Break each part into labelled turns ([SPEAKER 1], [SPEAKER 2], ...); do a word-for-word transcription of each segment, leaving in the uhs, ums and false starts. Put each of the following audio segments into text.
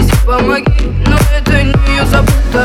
[SPEAKER 1] Отнеси, помоги, но это не ее забота.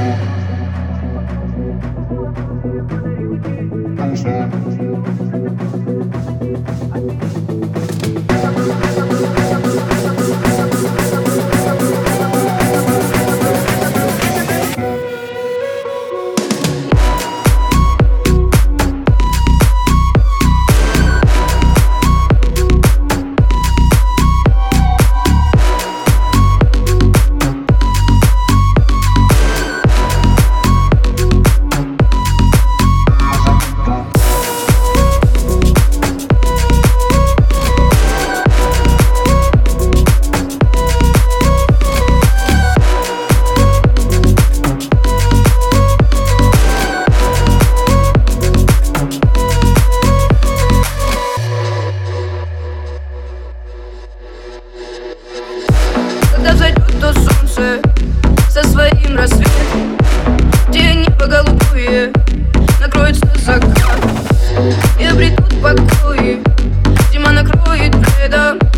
[SPEAKER 1] Когда взойдет то солнце со своим рассветом, где небо голубое накроется закат, и обретут покои, зима накроет пледом.